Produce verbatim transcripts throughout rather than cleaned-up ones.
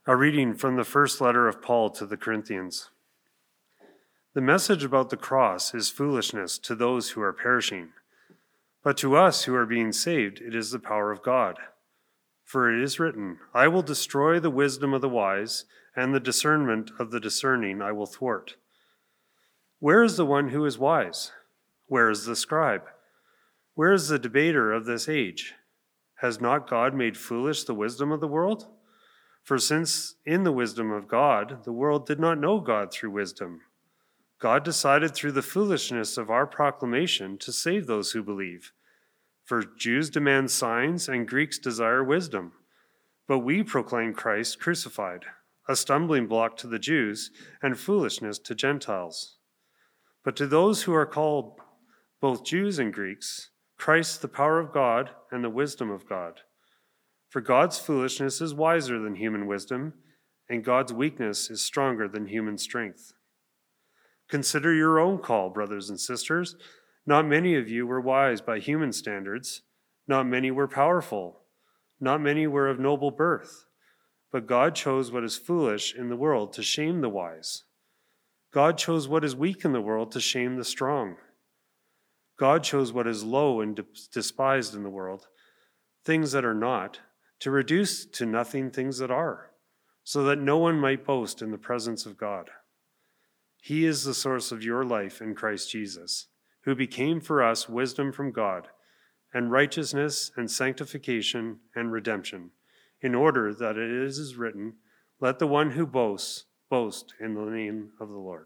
A reading from the first letter of Paul to the Corinthians. The message about the cross is foolishness to those who are perishing, but to us who are being saved, it is the power of God. For it is written, I will destroy the wisdom of the wise, and the discernment of the discerning I will thwart. Where is the one who is wise? Where is the scribe? Where is the debater of this age? Has not God made foolish the wisdom of the world? For since in the wisdom of God, the world did not know God through wisdom, God decided through the foolishness of our proclamation to save those who believe. For Jews demand signs and Greeks desire wisdom. But we proclaim Christ crucified, a stumbling block to the Jews and foolishness to Gentiles. But to those who are called both Jews and Greeks, Christ the power of God and the wisdom of God. For God's foolishness is wiser than human wisdom, and God's weakness is stronger than human strength. Consider your own call, brothers and sisters. Not many of you were wise by human standards. Not many were powerful. Not many were of noble birth. But God chose what is foolish in the world to shame the wise. God chose what is weak in the world to shame the strong. God chose what is low and despised in the world, things that are not, to reduce to nothing things that are, so that no one might boast in the presence of God. He is the source of your life in Christ Jesus, who became for us wisdom from God, and righteousness and sanctification and redemption, in order that it is written, let the one who boasts boast in the name of the Lord.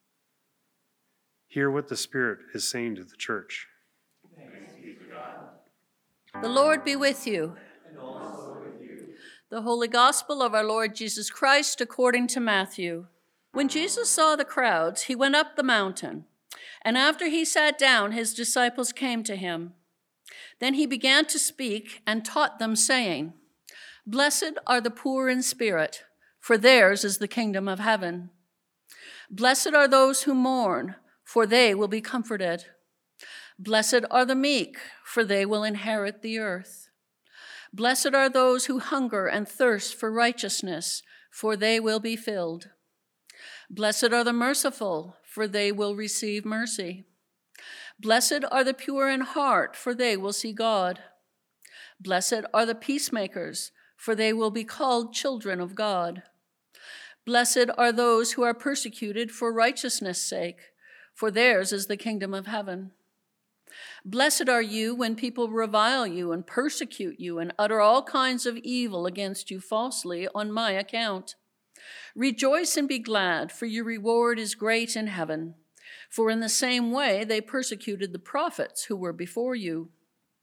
Hear what the Spirit is saying to the church. Thanks be to God. The Lord be with you. And also with you. The Holy Gospel of our Lord Jesus Christ according to Matthew. When Jesus saw the crowds, he went up the mountain, and after he sat down, his disciples came to him. Then he began to speak and taught them, saying, Blessed are the poor in spirit, for theirs is the kingdom of heaven. Blessed are those who mourn, for they will be comforted. Blessed are the meek, for they will inherit the earth. Blessed are those who hunger and thirst for righteousness, for they will be filled. Blessed are the merciful, for they will receive mercy. Blessed are the pure in heart, for they will see God. Blessed are the peacemakers, for they will be called children of God. Blessed are those who are persecuted for righteousness' sake, for theirs is the kingdom of heaven. Blessed are you when people revile you and persecute you and utter all kinds of evil against you falsely on my account. Rejoice and be glad, for your reward is great in heaven. For in the same way they persecuted the prophets who were before you.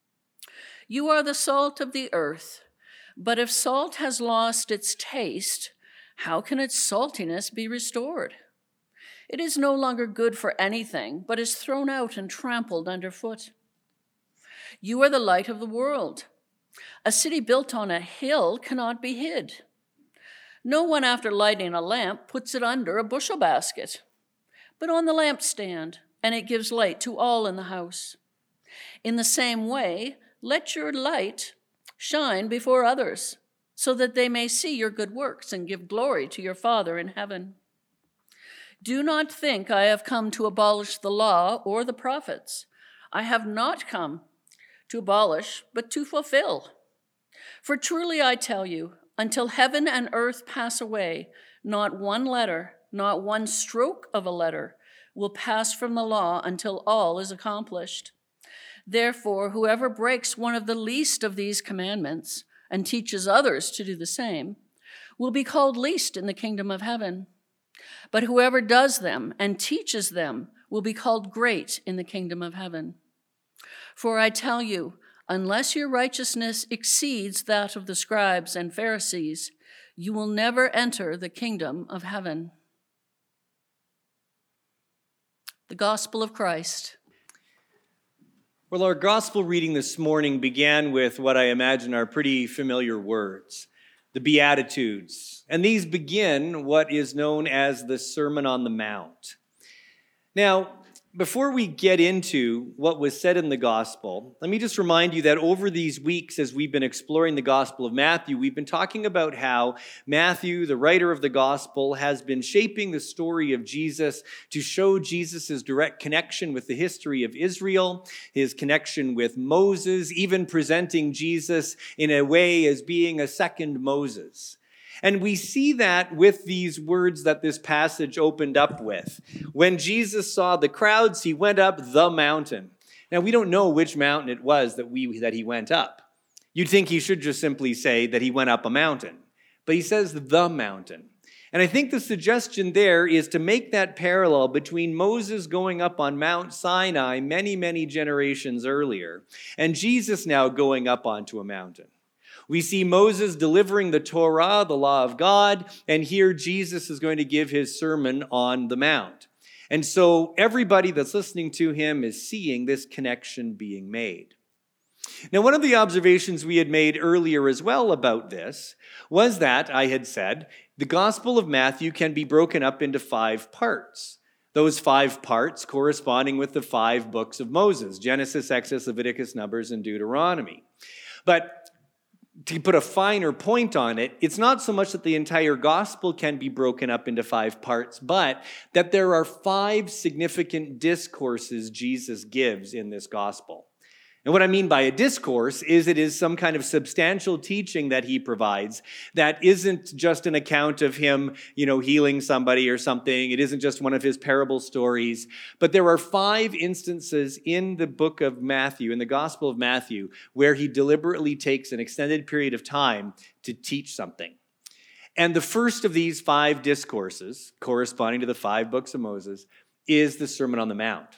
You are the salt of the earth, but if salt has lost its taste, how can its saltiness be restored? It is no longer good for anything, but is thrown out and trampled underfoot. You are the light of the world. A city built on a hill cannot be hid. No one, after lighting a lamp, puts it under a bushel basket, but on the lampstand, and it gives light to all in the house. In the same way, let your light shine before others, so that they may see your good works and give glory to your Father in heaven. Do not think I have come to abolish the law or the prophets. I have not come to abolish, but to fulfill. For truly I tell you, until heaven and earth pass away, not one letter, not one stroke of a letter will pass from the law until all is accomplished. Therefore, whoever breaks one of the least of these commandments and teaches others to do the same will be called least in the kingdom of heaven. But whoever does them and teaches them will be called great in the kingdom of heaven. For I tell you, unless your righteousness exceeds that of the scribes and Pharisees, you will never enter the kingdom of heaven. The Gospel of Christ. Well, our gospel reading this morning began with what I imagine are pretty familiar words, the Beatitudes. And these begin what is known as the Sermon on the Mount. Now, Before we get into what was said in the gospel, let me just remind you that over these weeks, as we've been exploring the Gospel of Matthew, we've been talking about how Matthew, the writer of the gospel, has been shaping the story of Jesus to show Jesus' direct connection with the history of Israel, his connection with Moses, even presenting Jesus in a way as being a second Moses. And we see that with these words that this passage opened up with. When Jesus saw the crowds, he went up the mountain. Now, we don't know which mountain it was that we that he went up. You'd think he should just simply say that he went up a mountain. But he says the mountain. And I think the suggestion there is to make that parallel between Moses going up on Mount Sinai many, many generations earlier, and Jesus now going up onto a mountain. We see Moses delivering the Torah, the law of God, and here Jesus is going to give his sermon on the Mount. And so everybody that's listening to him is seeing this connection being made. Now, one of the observations we had made earlier as well about this was that, I had said, the Gospel of Matthew can be broken up into five parts. Those five parts corresponding with the five books of Moses, Genesis, Exodus, Leviticus, Numbers, and Deuteronomy. But to put a finer point on it, it's not so much that the entire gospel can be broken up into five parts, but that there are five significant discourses Jesus gives in this gospel. And what I mean by a discourse is it is some kind of substantial teaching that he provides that isn't just an account of him, you know, healing somebody or something. It isn't just one of his parable stories. But there are five instances in the book of Matthew, in the Gospel of Matthew, where he deliberately takes an extended period of time to teach something. And the first of these five discourses, corresponding to the five books of Moses, is the Sermon on the Mount.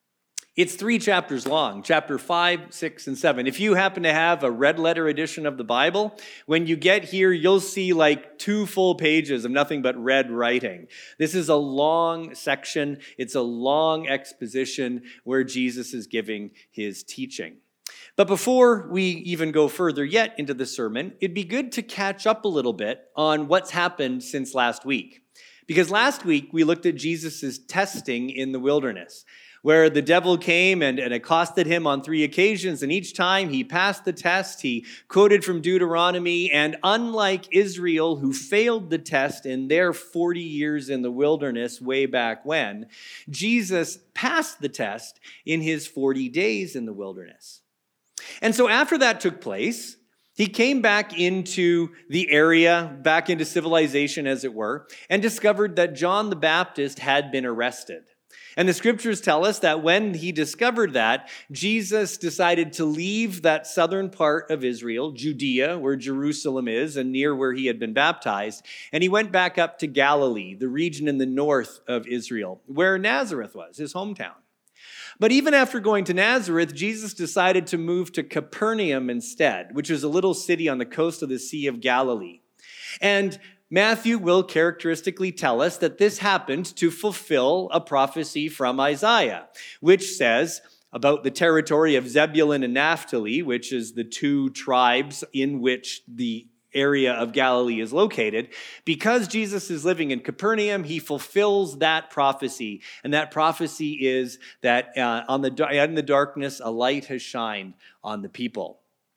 It's three chapters long, chapter five, six, and seven. If you happen to have a red letter edition of the Bible, when you get here, you'll see like two full pages of nothing but red writing. This is a long section. It's a long exposition where Jesus is giving his teaching. But before we even go further yet into the sermon, it'd be good to catch up a little bit on what's happened since last week. Because last week, we looked at Jesus' testing in the wilderness, where the devil came and, and accosted him on three occasions, and each time he passed the test, he quoted from Deuteronomy, and unlike Israel, who failed the test in their forty years in the wilderness way back when, Jesus passed the test in his forty days in the wilderness. And so after that took place, he came back into the area, back into civilization, as it were, and discovered that John the Baptist had been arrested. And the scriptures tell us that when he discovered that, Jesus decided to leave that southern part of Israel, Judea, where Jerusalem is, and near where he had been baptized, and he went back up to Galilee, the region in the north of Israel, where Nazareth was, his hometown. But even after going to Nazareth, Jesus decided to move to Capernaum instead, which is a little city on the coast of the Sea of Galilee. And Matthew will characteristically tell us that this happened to fulfill a prophecy from Isaiah, which says about the territory of Zebulun and Naphtali, which is the two tribes in which the area of Galilee is located. Because Jesus is living in Capernaum, he fulfills that prophecy. And that prophecy is that uh, on the, in the darkness, a light has shined on the people.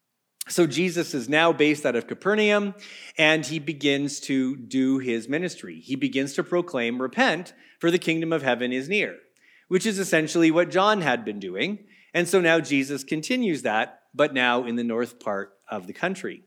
So Jesus is now based out of Capernaum, and he begins to do his ministry. He begins to proclaim, "Repent, for the kingdom of heaven is near," which is essentially what John had been doing. And so now Jesus continues that, but now in the north part of the country.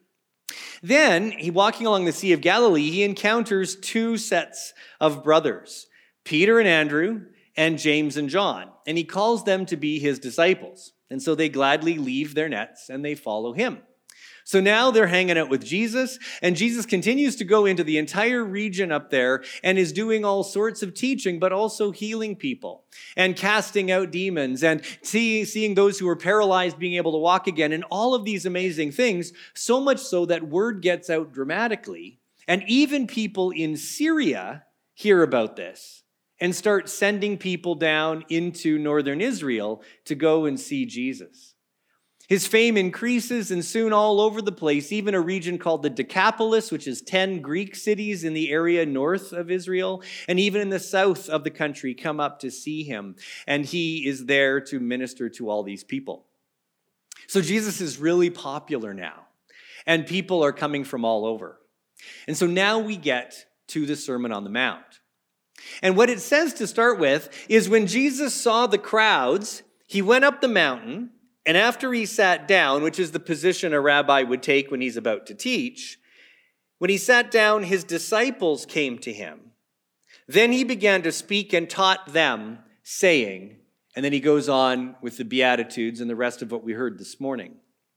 Then, he walking along the Sea of Galilee, he encounters two sets of brothers, Peter and Andrew, and James and John, and he calls them to be his disciples. And so they gladly leave their nets and they follow him. So now they're hanging out with Jesus, and Jesus continues to go into the entire region up there and is doing all sorts of teaching, but also healing people and casting out demons and see, seeing those who are paralyzed being able to walk again, and all of these amazing things, so much so that word gets out dramatically, and even people in Syria hear about this and start sending people down into northern Israel to go and see Jesus. His fame increases, and soon all over the place, even a region called the Decapolis, which is ten Greek cities in the area north of Israel, and even in the south of the country, come up to see him. And he is there to minister to all these people. So Jesus is really popular now, and people are coming from all over. And so now we get to the Sermon on the Mount. And what it says to start with is when Jesus saw the crowds, he went up the mountain. And after he sat down, which is the position a rabbi would take when he's about to teach, when he sat down, his disciples came to him. Then he began to speak and taught them, saying, and then he goes on with the Beatitudes and the rest of what we heard this morning.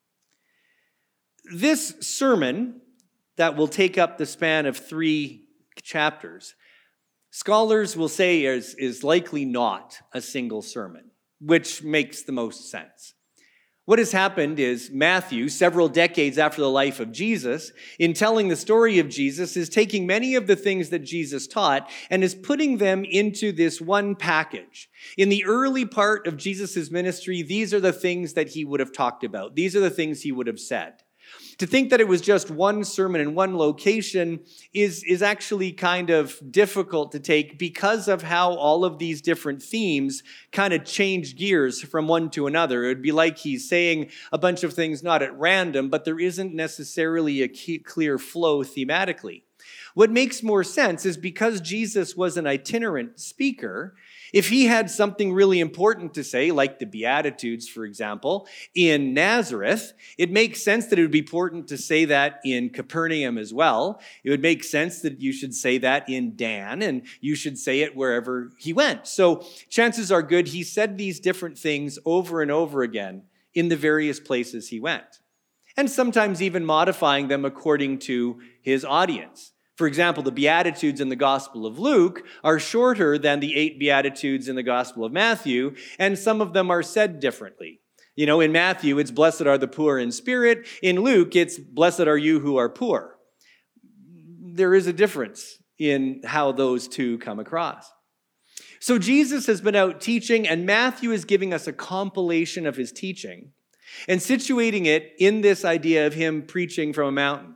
This sermon that will take up the span of three chapters, scholars will say is, is likely not a single sermon, which makes the most sense. What has happened is Matthew, several decades after the life of Jesus, in telling the story of Jesus, is taking many of the things that Jesus taught and is putting them into this one package. In the early part of Jesus' ministry, these are the things that he would have talked about. These are the things he would have said. To think that it was just one sermon in one location is, is actually kind of difficult to take because of how all of these different themes kind of change gears from one to another. It would be like he's saying a bunch of things not at random, but there isn't necessarily a key, clear flow thematically. What makes more sense is because Jesus was an itinerant speaker, if he had something really important to say, like the Beatitudes, for example, in Nazareth, it makes sense that it would be important to say that in Capernaum as well. It would make sense that you should say that in Dan, and you should say it wherever he went. So chances are good he said these different things over and over again in the various places he went, and sometimes even modifying them according to his audience. For example, the Beatitudes in the Gospel of Luke are shorter than the eight Beatitudes in the Gospel of Matthew, and some of them are said differently. You know, in Matthew, it's blessed are the poor in spirit. In Luke, it's blessed are you who are poor. There is a difference in how those two come across. So Jesus has been out teaching, and Matthew is giving us a compilation of his teaching and situating it in this idea of him preaching from a mountain.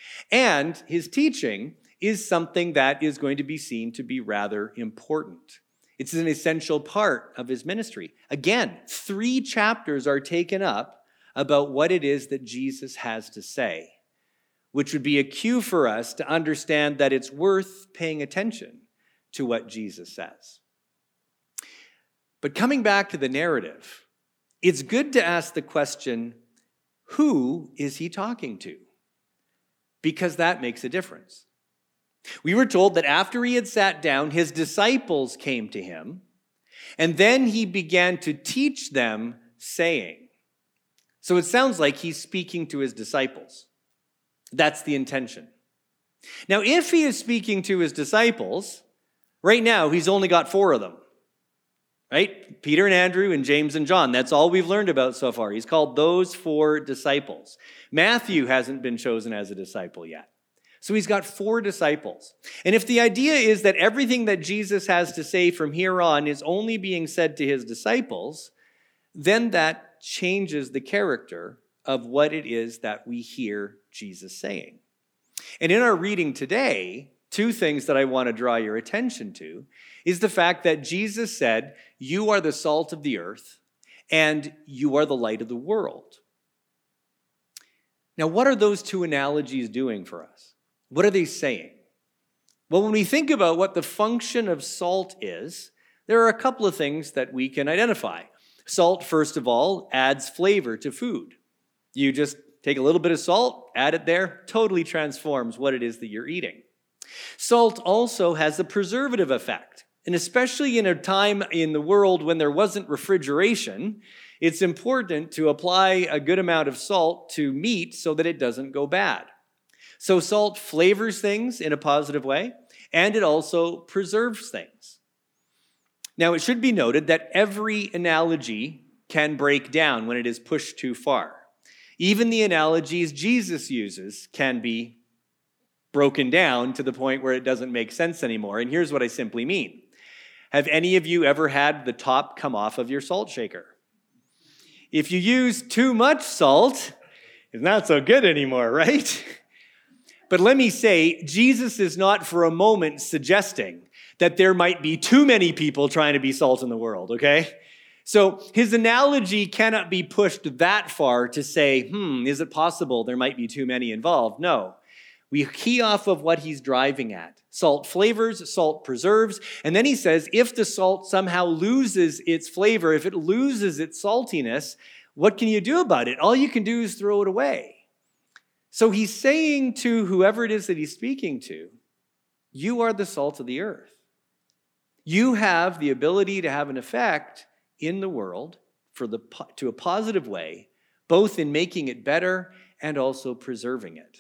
And his teaching is something that is going to be seen to be rather important. It's an essential part of his ministry. Again, three chapters are taken up about what it is that Jesus has to say, which would be a cue for us to understand that it's worth paying attention to what Jesus says. But coming back to the narrative, it's good to ask the question, who is he talking to? Because that makes a difference. We were told that after he had sat down, his disciples came to him, and then he began to teach them, saying. So it sounds like he's speaking to his disciples. That's the intention. Now, if he is speaking to his disciples, right now he's only got four of them. Right? Peter and Andrew and James and John. That's all we've learned about so far. He's called those four disciples. Matthew hasn't been chosen as a disciple yet. So he's got four disciples. And if the idea is that everything that Jesus has to say from here on is only being said to his disciples, then that changes the character of what it is that we hear Jesus saying. And in our reading today, two things that I want to draw your attention to is the fact that Jesus said, you are the salt of the earth and you are the light of the world. Now, what are those two analogies doing for us? What are they saying? Well, when we think about what the function of salt is, there are a couple of things that we can identify. Salt, first of all, adds flavor to food. You just take a little bit of salt, add it there, totally transforms what it is that you're eating. Salt also has a preservative effect. And especially in a time in the world when there wasn't refrigeration, it's important to apply a good amount of salt to meat so that it doesn't go bad. So salt flavors things in a positive way, and it also preserves things. Now, it should be noted that every analogy can break down when it is pushed too far. Even the analogies Jesus uses can be broken down to the point where it doesn't make sense anymore. And here's what I simply mean. Have any of you ever had the top come off of your salt shaker? If you use too much salt, it's not so good anymore, right? But let me say, Jesus is not for a moment suggesting that there might be too many people trying to be salt in the world, okay? So his analogy cannot be pushed that far to say, hmm, is it possible there might be too many involved? No. We key off of what he's driving at. Salt flavors, salt preserves. And then he says, if the salt somehow loses its flavor, if it loses its saltiness, what can you do about it? All you can do is throw it away. So he's saying to whoever it is that he's speaking to, you are the salt of the earth. You have the ability to have an effect in the world for the to a positive way, both in making it better and also preserving it.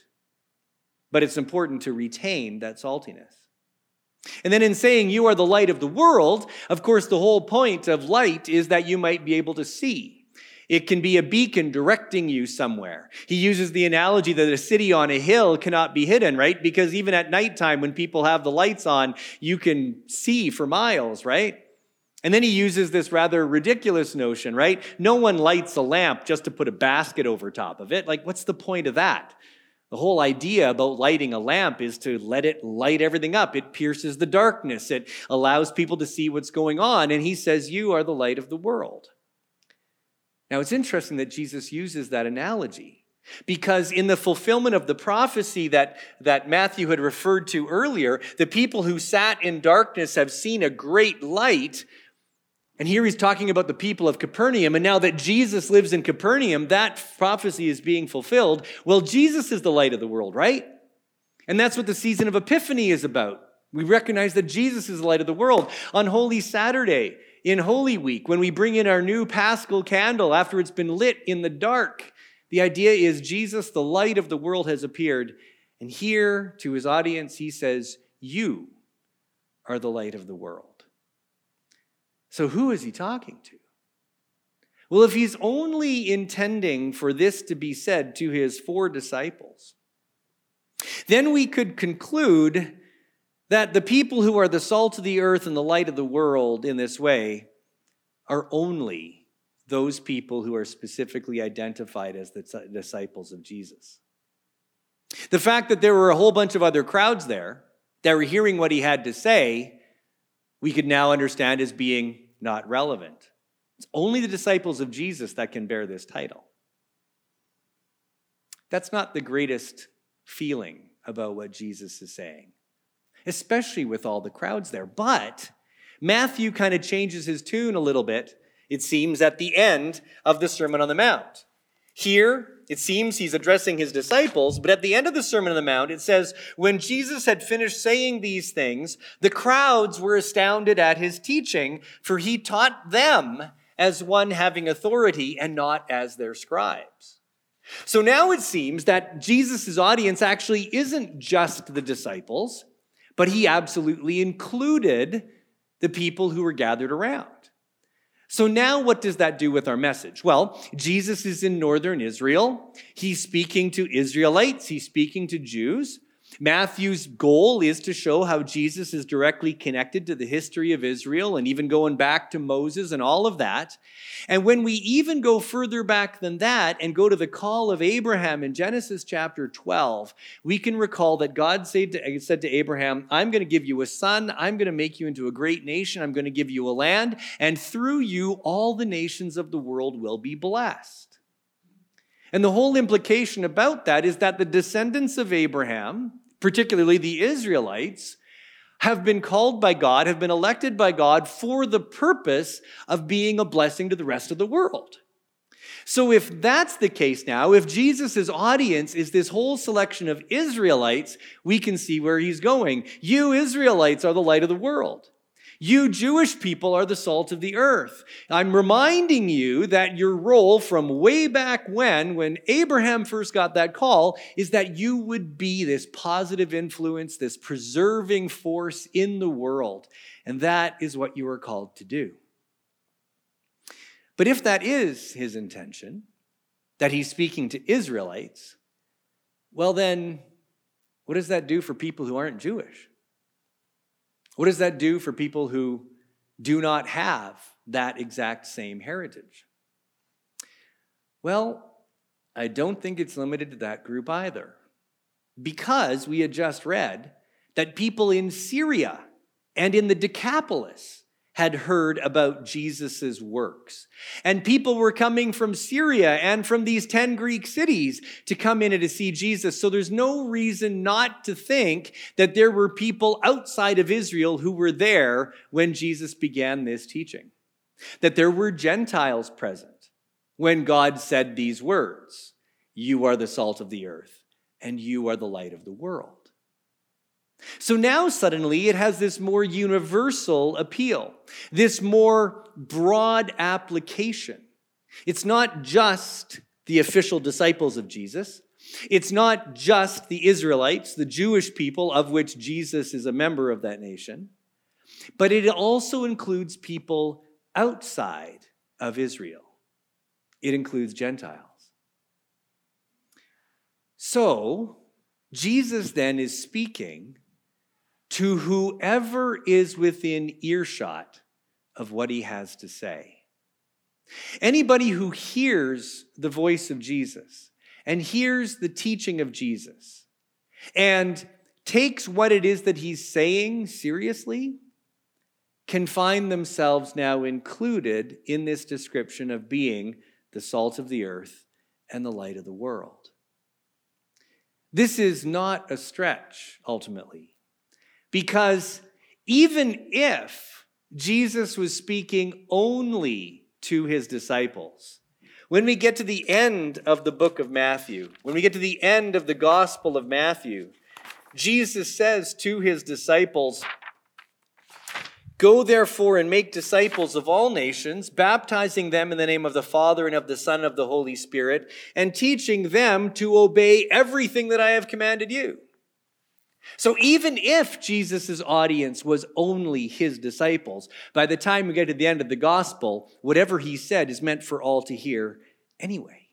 But it's important to retain that saltiness. And then in saying you are the light of the world, of course, the whole point of light is that you might be able to see. It can be a beacon directing you somewhere. He uses the analogy that a city on a hill cannot be hidden, right? Because even at nighttime, when people have the lights on, you can see for miles, right? And then he uses this rather ridiculous notion, right? No one lights a lamp just to put a basket over top of it. Like, what's the point of that? The whole idea about lighting a lamp is to let it light everything up. It pierces the darkness. It allows people to see what's going on. And he says, you are the light of the world. Now, it's interesting that Jesus uses that analogy because in the fulfillment of the prophecy that, that Matthew had referred to earlier, the people who sat in darkness have seen a great light. And here he's talking about the people of Capernaum. And now that Jesus lives in Capernaum, that prophecy is being fulfilled. Well, Jesus is the light of the world, right? And that's what the season of Epiphany is about. We recognize that Jesus is the light of the world. On Holy Saturday, in Holy Week, when we bring in our new Paschal candle after it's been lit in the dark, the idea is Jesus, the light of the world, has appeared. And here to his audience, he says, you are the light of the world. So who is he talking to? Well, if he's only intending for this to be said to his four disciples, then we could conclude that the people who are the salt of the earth and the light of the world in this way are only those people who are specifically identified as the disciples of Jesus. The fact that there were a whole bunch of other crowds there that were hearing what he had to say, we could now understand as being not relevant. It's only the disciples of Jesus that can bear this title. That's not the greatest feeling about what Jesus is saying, especially with all the crowds there. But Matthew kind of changes his tune a little bit, it seems, at the end of the Sermon on the Mount. Here, it seems he's addressing his disciples, but at the end of the Sermon on the Mount, it says, when Jesus had finished saying these things, the crowds were astounded at his teaching, for he taught them as one having authority and not as their scribes. So now it seems that Jesus' audience actually isn't just the disciples, but he absolutely included the people who were gathered around. So now what does that do with our message? Well, Jesus is in northern Israel. He's speaking to Israelites. He's speaking to Jews. Matthew's goal is to show how Jesus is directly connected to the history of Israel and even going back to Moses and all of that. And when we even go further back than that and go to the call of Abraham in Genesis chapter twelve, we can recall that God said to, said to Abraham, I'm going to give you a son. I'm going to make you into a great nation. I'm going to give you a land. And through you, all the nations of the world will be blessed. And the whole implication about that is that the descendants of Abraham, particularly the Israelites, have been called by God, have been elected by God for the purpose of being a blessing to the rest of the world. So if that's the case now, if Jesus' audience is this whole selection of Israelites, we can see where he's going. You Israelites are the light of the world. You Jewish people are the salt of the earth. I'm reminding you that your role from way back when, when Abraham first got that call, is that you would be this positive influence, this preserving force in the world. And that is what you are called to do. But if that is his intention, that he's speaking to Israelites, well then, what does that do for people who aren't Jewish? What does that do for people who do not have that exact same heritage? Well, I don't think it's limited to that group either. Because we had just read that people in Syria and in the Decapolis had heard about Jesus' works. And people were coming from Syria and from these ten Greek cities to come in and to see Jesus. So there's no reason not to think that there were people outside of Israel who were there when Jesus began this teaching. That there were Gentiles present when God said these words, "You are the salt of the earth, and you are the light of the world." So now suddenly it has this more universal appeal, this more broad application. It's not just the official disciples of Jesus. It's not just the Israelites, the Jewish people of which Jesus is a member of that nation, but it also includes people outside of Israel. It includes Gentiles. So Jesus then is speaking to whoever is within earshot of what he has to say. Anybody who hears the voice of Jesus and hears the teaching of Jesus and takes what it is that he's saying seriously can find themselves now included in this description of being the salt of the earth and the light of the world. This is not a stretch, ultimately. Because even if Jesus was speaking only to his disciples, when we get to the end of the book of Matthew, when we get to the end of the Gospel of Matthew, Jesus says to his disciples, "Go therefore and make disciples of all nations, baptizing them in the name of the Father and of the Son and of the Holy Spirit, and teaching them to obey everything that I have commanded you." So even if Jesus' audience was only his disciples, by the time we get to the end of the gospel, whatever he said is meant for all to hear anyway.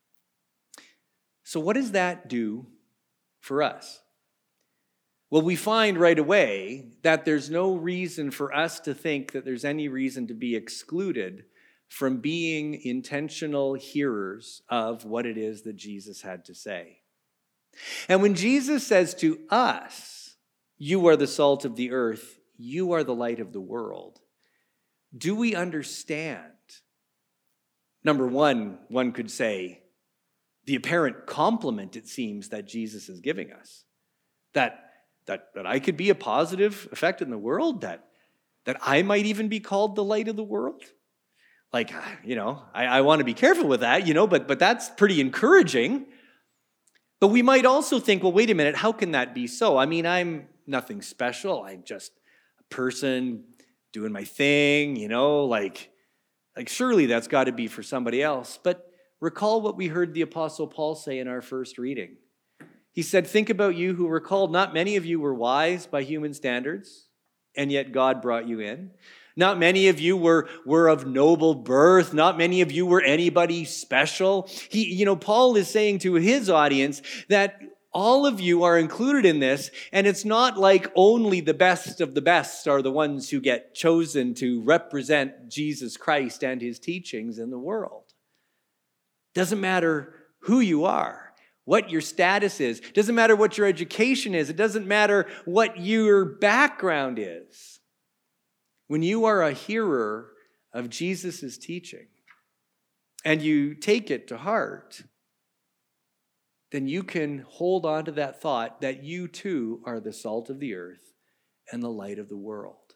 So what does that do for us? Well, we find right away that there's no reason for us to think that there's any reason to be excluded from being intentional hearers of what it is that Jesus had to say. And when Jesus says to us, "You are the salt of the earth, you are the light of the world," do we understand? Number one, one could say, the apparent compliment, it seems, that Jesus is giving us. That, that, that I could be a positive effect in the world, that, that I might even be called the light of the world. Like, you know, I, I want to be careful with that, you know, but, but that's pretty encouraging. But we might also think, well, wait a minute, how can that be so? I mean, I'm nothing special. I'm just a person doing my thing, you know, like, like surely that's got to be for somebody else. But recall what we heard the Apostle Paul say in our first reading. He said, "Think about you who were called. Not many of you were wise by human standards, and yet God brought you in. Not many of you were, were of noble birth. Not many of you were anybody special." He, you know, Paul is saying to his audience that all of you are included in this, and it's not like only the best of the best are the ones who get chosen to represent Jesus Christ and his teachings in the world. Doesn't matter who you are, what your status is. Doesn't matter what your education is. It doesn't matter what your background is. When you are a hearer of Jesus' teaching and you take it to heart, then you can hold on to that thought that you too are the salt of the earth and the light of the world.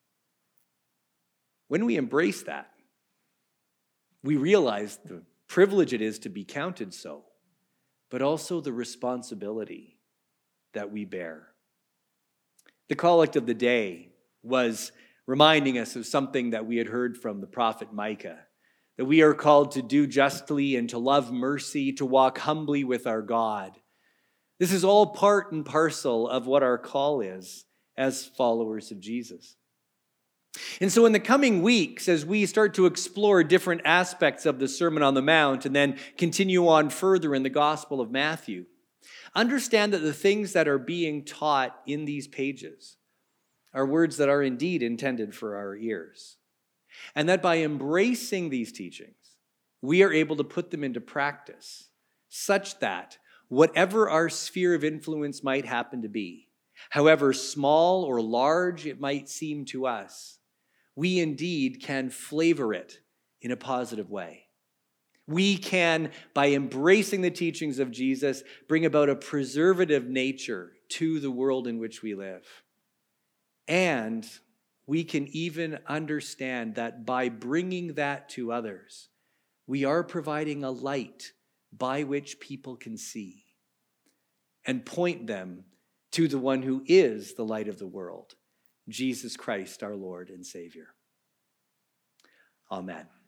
When we embrace that, we realize the privilege it is to be counted so, but also the responsibility that we bear. The collect of the day was reminding us of something that we had heard from the prophet Micah, that we are called to do justly and to love mercy, to walk humbly with our God. This is all part and parcel of what our call is as followers of Jesus. And so in the coming weeks, as we start to explore different aspects of the Sermon on the Mount and then continue on further in the Gospel of Matthew, understand that the things that are being taught in these pages are words that are indeed intended for our ears. And that by embracing these teachings, we are able to put them into practice such that whatever our sphere of influence might happen to be, however small or large it might seem to us, we indeed can flavor it in a positive way. We can, by embracing the teachings of Jesus, bring about a preservative nature to the world in which we live. And we can even understand that by bringing that to others, we are providing a light by which people can see and point them to the one who is the light of the world, Jesus Christ, our Lord and Savior. Amen.